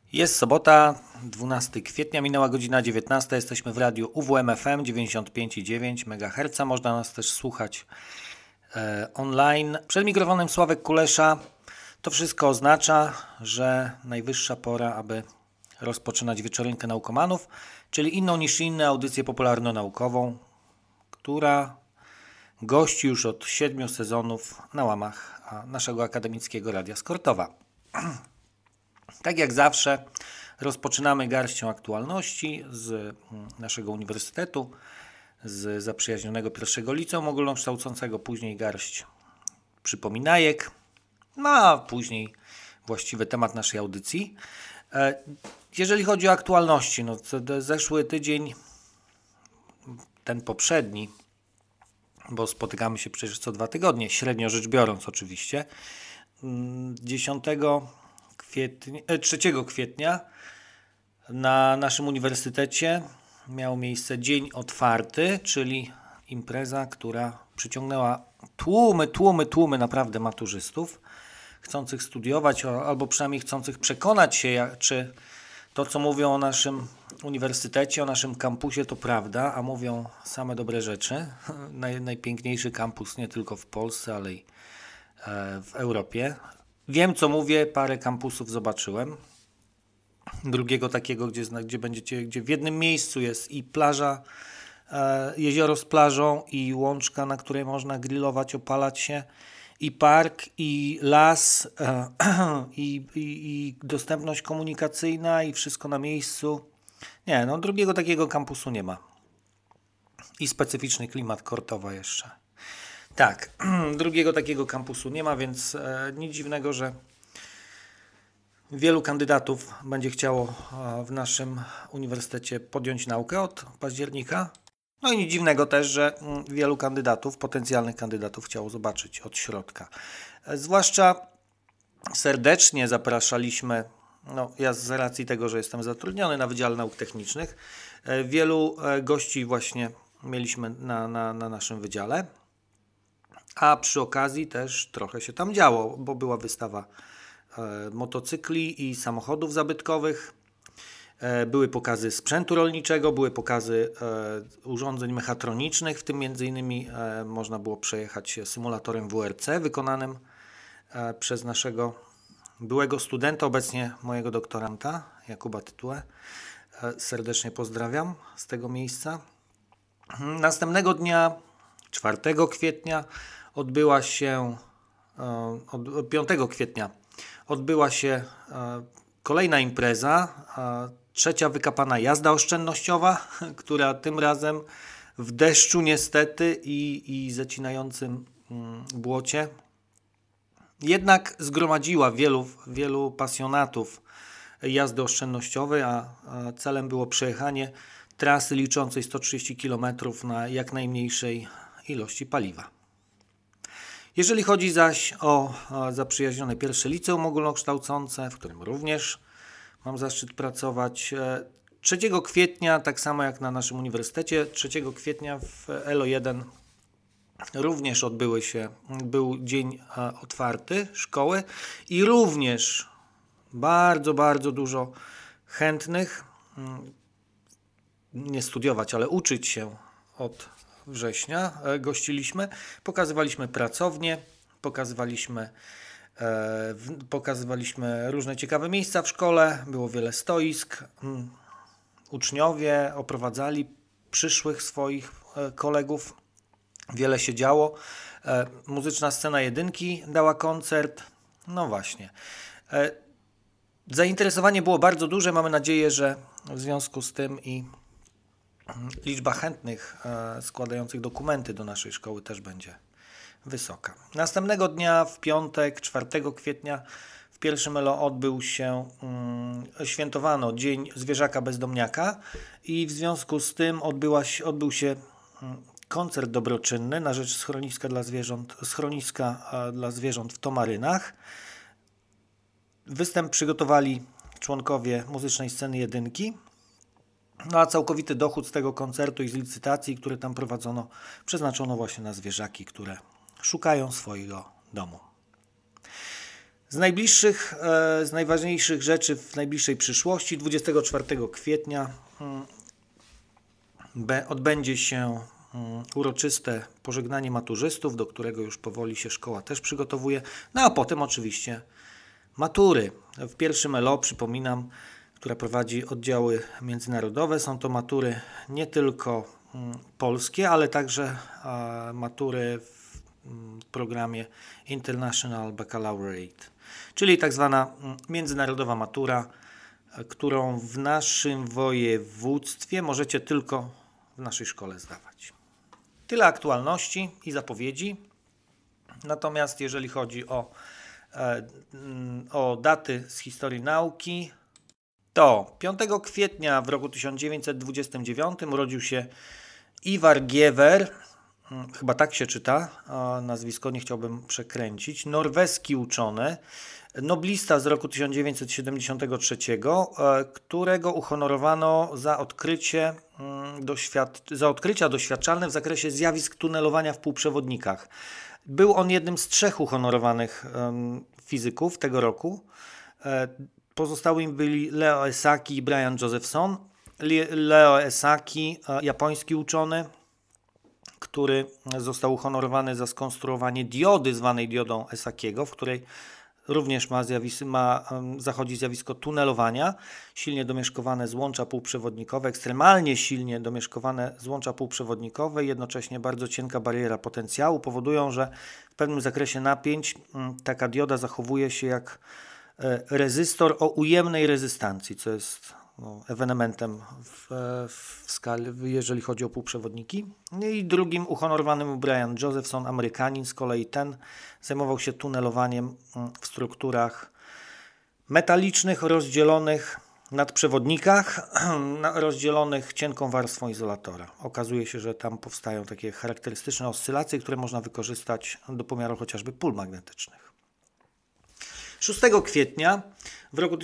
Jest sobota, 12 kwietnia, minęła godzina 19. Jesteśmy w radiu UWM FM 95,9 MHz. Można nas też słuchać online. Przed mikrofonem Sławek Kulesza. To wszystko oznacza, że najwyższa pora, aby rozpoczynać wieczorynkę naukomanów, czyli inną niż inne audycję popularno-naukową, która gości już od 7 sezonów na łamach naszego akademickiego Radia Skortowa. Tak jak zawsze rozpoczynamy garścią aktualności z naszego uniwersytetu, z zaprzyjaźnionego pierwszego liceum ogólnokształcącego, później garść przypominajek, no a później właściwy temat naszej audycji. Jeżeli chodzi o aktualności, no zeszły tydzień, ten poprzedni, bo spotykamy się przecież co 2 tygodnie, średnio rzecz biorąc oczywiście, 3 kwietnia na naszym uniwersytecie miał miejsce Dzień Otwarty, czyli impreza, która przyciągnęła tłumy naprawdę maturzystów chcących studiować, albo przynajmniej chcących przekonać się, czy to, co mówią o naszym uniwersytecie, o naszym kampusie, to prawda, a mówią same dobre rzeczy. Najpiękniejszy kampus nie tylko w Polsce, ale i w Europie. Wiem, co mówię, parę kampusów zobaczyłem. Drugiego takiego, gdzie w jednym miejscu jest i plaża, jezioro z plażą, i łączka, na której można grillować, opalać się, i park, i las, i dostępność komunikacyjna, i wszystko na miejscu. Nie, no drugiego takiego kampusu nie ma. I specyficzny klimat Kortowa jeszcze. Tak, drugiego takiego kampusu nie ma, więc nic dziwnego, że wielu kandydatów będzie chciało w naszym uniwersytecie podjąć naukę od października. No i nic dziwnego też, że wielu kandydatów, potencjalnych kandydatów chciało zobaczyć od środka. Zwłaszcza serdecznie zapraszaliśmy, no ja z racji tego, że jestem zatrudniony na Wydziale Nauk Technicznych, wielu gości właśnie mieliśmy na naszym wydziale. A przy okazji też trochę się tam działo, bo była wystawa motocykli i samochodów zabytkowych, były pokazy sprzętu rolniczego, były pokazy urządzeń mechatronicznych, w tym m.in. można było przejechać się symulatorem WRC wykonanym przez naszego byłego studenta, obecnie mojego doktoranta, Jakuba Tytułę. Serdecznie pozdrawiam z tego miejsca. Następnego dnia, 4 kwietnia, 5 kwietnia odbyła się kolejna impreza, trzecia wykapana jazda oszczędnościowa, która tym razem w deszczu niestety i zacinającym błocie jednak zgromadziła wielu pasjonatów jazdy oszczędnościowej, a celem było przejechanie trasy liczącej 130 km na jak najmniejszej ilości paliwa. Jeżeli chodzi zaś o zaprzyjaźnione pierwsze liceum ogólnokształcące, w którym również mam zaszczyt pracować, 3 kwietnia, tak samo jak na naszym uniwersytecie, 3 kwietnia w ELO1 również był dzień otwarty szkoły i również bardzo dużo chętnych nie studiować, ale uczyć się od września gościliśmy, pokazywaliśmy pracownie, pokazywaliśmy różne ciekawe miejsca w szkole, było wiele stoisk, uczniowie oprowadzali przyszłych swoich kolegów, wiele się działo, muzyczna scena jedynki dała koncert, no właśnie. Zainteresowanie było bardzo duże, mamy nadzieję, że w związku z tym i liczba chętnych składających dokumenty do naszej szkoły też będzie wysoka. Następnego dnia, w piątek, 4 kwietnia, w pierwszym ELO świętowano Dzień Zwierzaka Bezdomniaka i w związku z tym odbył się koncert dobroczynny na rzecz schroniska dla zwierząt w Tomarynach. Występ przygotowali członkowie muzycznej sceny jedynki. No a całkowity dochód z tego koncertu i z licytacji, które tam prowadzono, przeznaczono właśnie na zwierzaki, które szukają swojego domu. Z najważniejszych rzeczy w najbliższej przyszłości 24 kwietnia odbędzie się uroczyste pożegnanie maturzystów, do którego już powoli się szkoła też przygotowuje. No a potem oczywiście matury. W pierwszym LO, przypominam, która prowadzi oddziały międzynarodowe. Są to matury nie tylko polskie, ale także matury w programie International Baccalaureate, czyli tak zwana międzynarodowa matura, którą w naszym województwie możecie tylko w naszej szkole zdawać. Tyle aktualności i zapowiedzi. Natomiast jeżeli chodzi o daty z historii nauki, to 5 kwietnia w roku 1929 urodził się Ivar Giæver, chyba tak się czyta, nazwisko nie chciałbym przekręcić, norweski uczony, noblista z roku 1973, którego uhonorowano za odkrycia doświadczalne w zakresie zjawisk tunelowania w półprzewodnikach. Był on jednym z 3 uhonorowanych fizyków tego roku. Pozostałymi byli Leo Esaki i Brian Josephson. Leo Esaki, japoński uczony, który został uhonorowany za skonstruowanie diody zwanej diodą Esakiego, w której również zachodzi zjawisko tunelowania, silnie domieszkowane złącza półprzewodnikowe, ekstremalnie silnie domieszkowane złącza półprzewodnikowe i jednocześnie bardzo cienka bariera potencjału powodują, że w pewnym zakresie napięć taka dioda zachowuje się jak rezystor o ujemnej rezystancji, co jest ewenementem w skali, jeżeli chodzi o półprzewodniki. I drugim uhonorowanym był Brian Josephson, Amerykanin, z kolei ten zajmował się tunelowaniem w strukturach metalicznych rozdzielonych nadprzewodnikach, rozdzielonych cienką warstwą izolatora. Okazuje się, że tam powstają takie charakterystyczne oscylacje, które można wykorzystać do pomiaru chociażby pól magnetycznych. 6 kwietnia w roku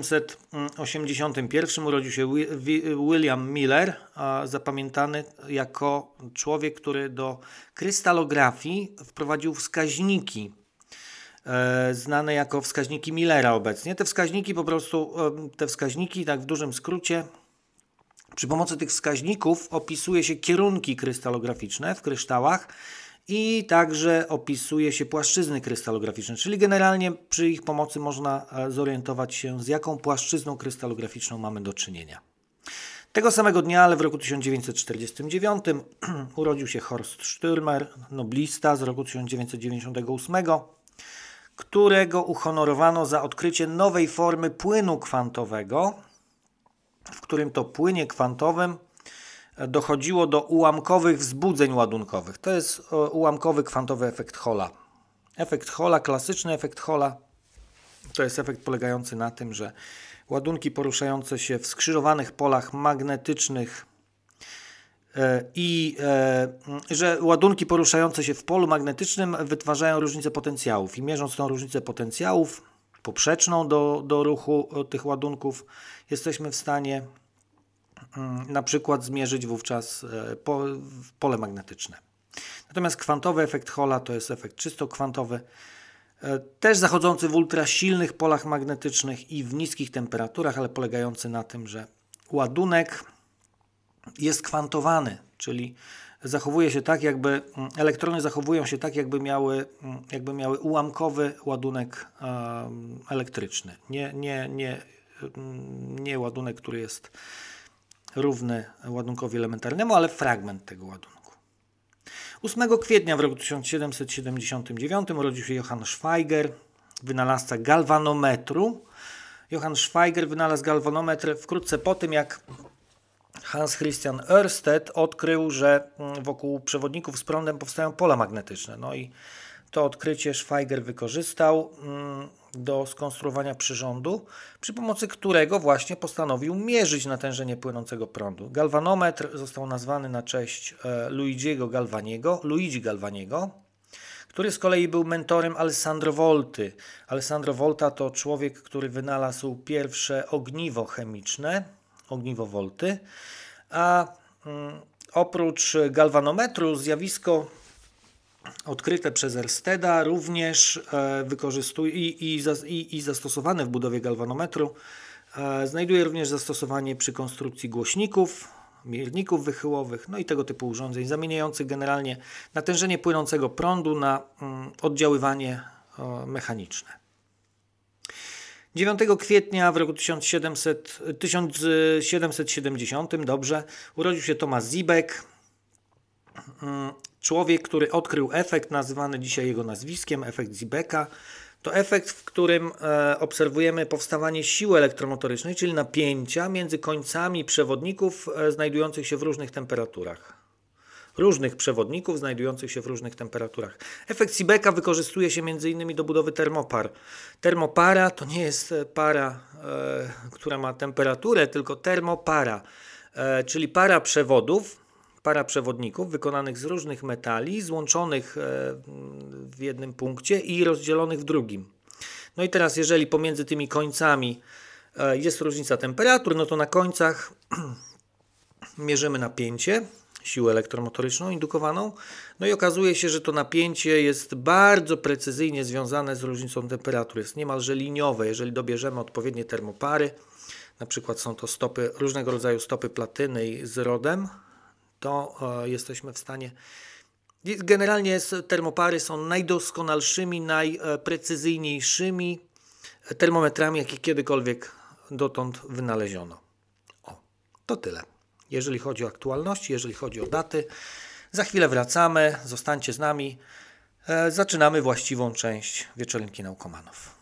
1881 urodził się William Miller, zapamiętany jako człowiek, który do krystalografii wprowadził wskaźniki, znane jako wskaźniki Millera obecnie. Te wskaźniki, tak w dużym skrócie, przy pomocy tych wskaźników opisuje się kierunki krystalograficzne w kryształach i także opisuje się płaszczyzny krystalograficzne, czyli generalnie przy ich pomocy można zorientować się, z jaką płaszczyzną krystalograficzną mamy do czynienia. Tego samego dnia, ale w roku 1949 urodził się Horst Stürmer, noblista z roku 1998, którego uhonorowano za odkrycie nowej formy płynu kwantowego, w którym to płynie kwantowym dochodziło do ułamkowych wzbudzeń ładunkowych. To jest ułamkowy kwantowy efekt Halla. Efekt Halla, klasyczny efekt Halla, to jest efekt polegający na tym, że ładunki poruszające się w skrzyżowanych polach magnetycznych że ładunki poruszające się w polu magnetycznym wytwarzają różnicę potencjałów i mierząc tą różnicę potencjałów poprzeczną do ruchu tych ładunków jesteśmy w stanie na przykład zmierzyć wówczas pole magnetyczne. Natomiast kwantowy efekt Halla to jest efekt czysto kwantowy, też zachodzący w ultrasilnych polach magnetycznych i w niskich temperaturach, ale polegający na tym, że ładunek jest kwantowany, czyli zachowuje się tak, jakby elektrony zachowują się tak, jakby miały ułamkowy ładunek elektryczny. Nie ładunek, który jest równy ładunkowi elementarnemu, ale fragment tego ładunku. 8 kwietnia w roku 1779 urodził się Johann Schweiger, wynalazca galwanometru. Johann Schweiger wynalazł galwanometr wkrótce po tym, jak Hans Christian Ørsted odkrył, że wokół przewodników z prądem powstają pola magnetyczne. No i to odkrycie Schweiger wykorzystał do skonstruowania przyrządu, przy pomocy którego właśnie postanowił mierzyć natężenie płynącego prądu. Galwanometr został nazwany na cześć Luigi Galvaniego, który z kolei był mentorem Alessandro Volty. Alessandro Volta to człowiek, który wynalazł pierwsze ogniwo chemiczne, ogniwo Volty, a oprócz galwanometru zjawisko odkryte przez Ørsteda, również wykorzystuje i zastosowane w budowie galwanometru. Znajduje również zastosowanie przy konstrukcji głośników, mierników wychyłowych, no i tego typu urządzeń zamieniających generalnie natężenie płynącego prądu na oddziaływanie mechaniczne. 9 kwietnia w roku 1770 urodził się Thomas Seebeck, człowiek, który odkrył efekt nazywany dzisiaj jego nazwiskiem, efekt Seebecka. To efekt, w którym obserwujemy powstawanie siły elektromotorycznej, czyli napięcia między końcami przewodników znajdujących się w różnych temperaturach. Efekt Seebecka wykorzystuje się m.in. do budowy termopar. Termopara to nie jest para, która ma temperaturę, tylko termopara, czyli para przewodników wykonanych z różnych metali, złączonych w jednym punkcie i rozdzielonych w drugim. No i teraz, jeżeli pomiędzy tymi końcami jest różnica temperatur, no to na końcach mierzymy napięcie, siłę elektromotoryczną indukowaną, no i okazuje się, że to napięcie jest bardzo precyzyjnie związane z różnicą temperatur, jest niemalże liniowe. Jeżeli dobierzemy odpowiednie termopary, na przykład są to różnego rodzaju stopy platyny z rodem, to jesteśmy w stanie... Generalnie termopary są najdoskonalszymi, najprecyzyjniejszymi termometrami, jakie kiedykolwiek dotąd wynaleziono. To tyle. Jeżeli chodzi o aktualności, jeżeli chodzi o daty, za chwilę wracamy, zostańcie z nami. Zaczynamy właściwą część Wieczorinki Naukomanów.